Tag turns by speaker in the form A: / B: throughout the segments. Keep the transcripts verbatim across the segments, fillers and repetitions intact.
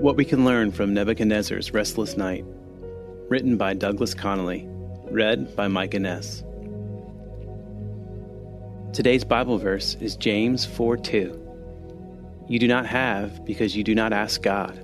A: What We Can Learn from Nebuchadnezzar's Restless Night, written by Douglas Connolly, read by Micah Ness. Today's Bible verse is James four two. You do not have because you do not ask God.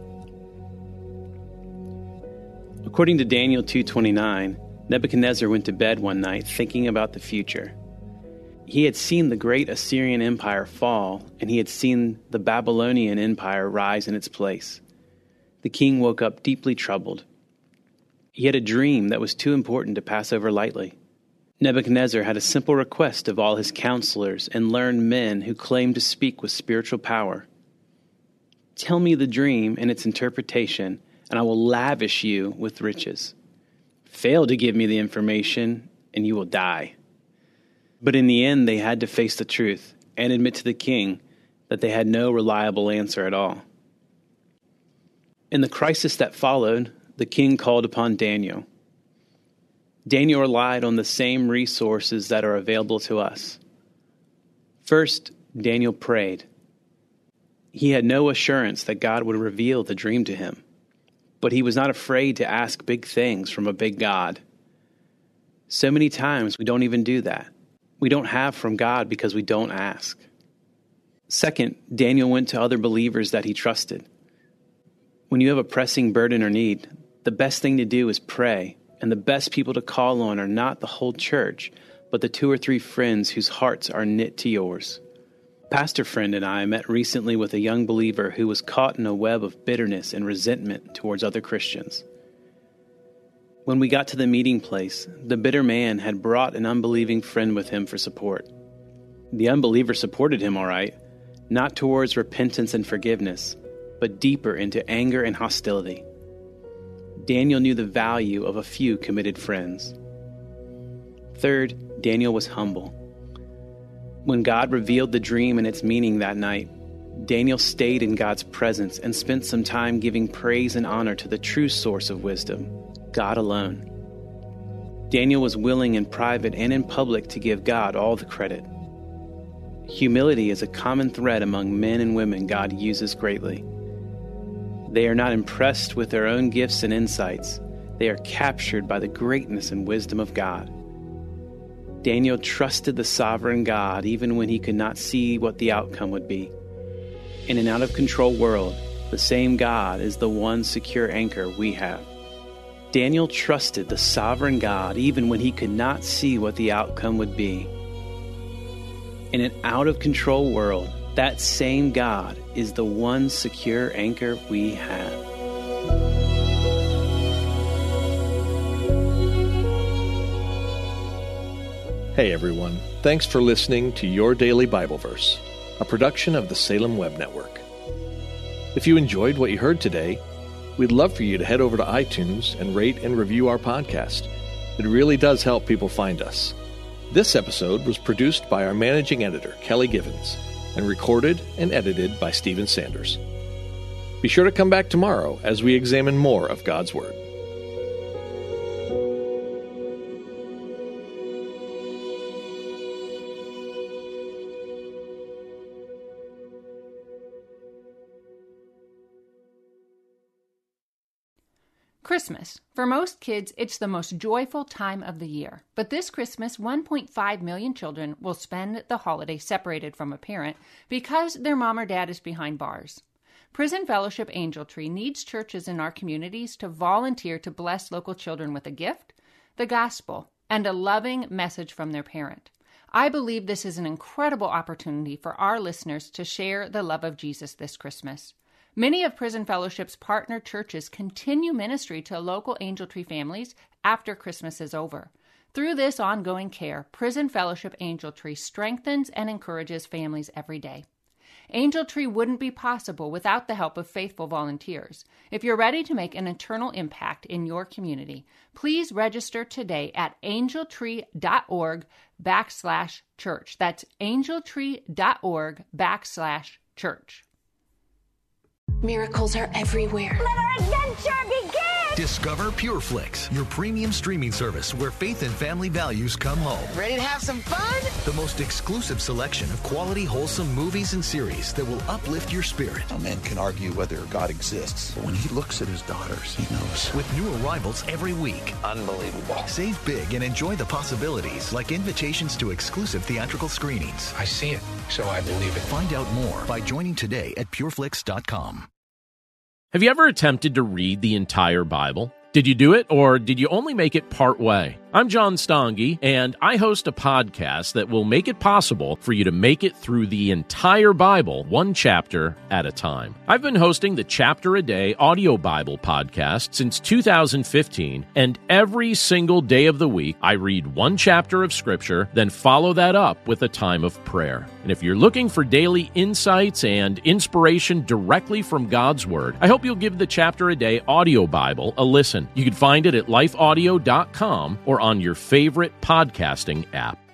A: According to Daniel two twenty-nine, Nebuchadnezzar went to bed one night thinking about the future. He had seen the great Assyrian Empire fall, and he had seen the Babylonian Empire rise in its place. The king woke up deeply troubled. He had a dream that was too important to pass over lightly. Nebuchadnezzar had a simple request of all his counselors and learned men who claimed to speak with spiritual power. Tell me the dream and its interpretation, and I will lavish you with riches. Fail to give me the information, and you will die. But in the end, they had to face the truth and admit to the king that they had no reliable answer at all. In the crisis that followed, the king called upon Daniel. Daniel relied on the same resources that are available to us. First, Daniel prayed. He had no assurance that God would reveal the dream to him, but he was not afraid to ask big things from a big God. So many times we don't even do that. We don't have from God because we don't ask. Second, Daniel went to other believers that he trusted. When you have a pressing burden or need, the best thing to do is pray, and the best people to call on are not the whole church, but the two or three friends whose hearts are knit to yours. Pastor friend and I met recently with a young believer who was caught in a web of bitterness and resentment towards other Christians. When we got to the meeting place, the bitter man had brought an unbelieving friend with him for support. The unbeliever supported him all right, not towards repentance and forgiveness, but deeper into anger and hostility. Daniel knew the value of a few committed friends. Third, Daniel was humble. When God revealed the dream and its meaning that night, Daniel stayed in God's presence and spent some time giving praise and honor to the true source of wisdom, God alone. Daniel was willing in private and in public to give God all the credit. Humility is a common thread among men and women God uses greatly. They are not impressed with their own gifts and insights. They are captured by the greatness and wisdom of God. Daniel trusted the sovereign God even when he could not see what the outcome would be. In an out-of-control world, the same God is the one secure anchor we have. Daniel trusted the sovereign God even when he could not see what the outcome would be. In an out-of-control world, that same God is the one secure anchor we have.
B: Hey everyone, thanks for listening to Your Daily Bible Verse, a production of the Salem Web Network. If you enjoyed what you heard today, we'd love for you to head over to iTunes and rate and review our podcast. It really does help people find us. This episode was produced by our managing editor, Kelly Givens, and recorded and edited by Stephen Sanders. Be sure to come back tomorrow as we examine more of God's Word.
C: Christmas. For most kids, it's the most joyful time of the year. But this Christmas, one point five million children will spend the holiday separated from a parent because their mom or dad is behind bars. Prison Fellowship Angel Tree needs churches in our communities to volunteer to bless local children with a gift, the gospel, and a loving message from their parent. I believe this is an incredible opportunity for our listeners to share the love of Jesus this Christmas. Many of Prison Fellowship's partner churches continue ministry to local Angel Tree families after Christmas is over. Through this ongoing care, Prison Fellowship Angel Tree strengthens and encourages families every day. Angel Tree wouldn't be possible without the help of faithful volunteers. If you're ready to make an eternal impact in your community, please register today at angeltree.org backslash church. That's angeltree.org backslash church.
D: Miracles are everywhere.
E: Let our adventure begin!
D: Discover PureFlix, your premium streaming service where faith and family values come home.
E: Ready to have some fun?
D: The most exclusive selection of quality, wholesome movies and series that will uplift your spirit.
F: A man can argue whether God exists, but when he looks at his daughters, he knows.
D: With new arrivals every week.
F: Unbelievable.
D: Save big and enjoy the possibilities, like invitations to exclusive theatrical screenings.
G: I see it, so I believe it.
D: Find out more by joining today at pureflix dot com.
H: Have you ever attempted to read the entire Bible? Did you do it, or did you only make it part way? I'm John Stange, and I host a podcast that will make it possible for you to make it through the entire Bible, one chapter at a time. I've been hosting the Chapter a Day audio Bible podcast since two thousand fifteen, and every single day of the week, I read one chapter of Scripture, then follow that up with a time of prayer. And if you're looking for daily insights and inspiration directly from God's Word, I hope you'll give the Chapter a Day audio Bible a listen. You can find it at life audio dot com or on your favorite podcasting app.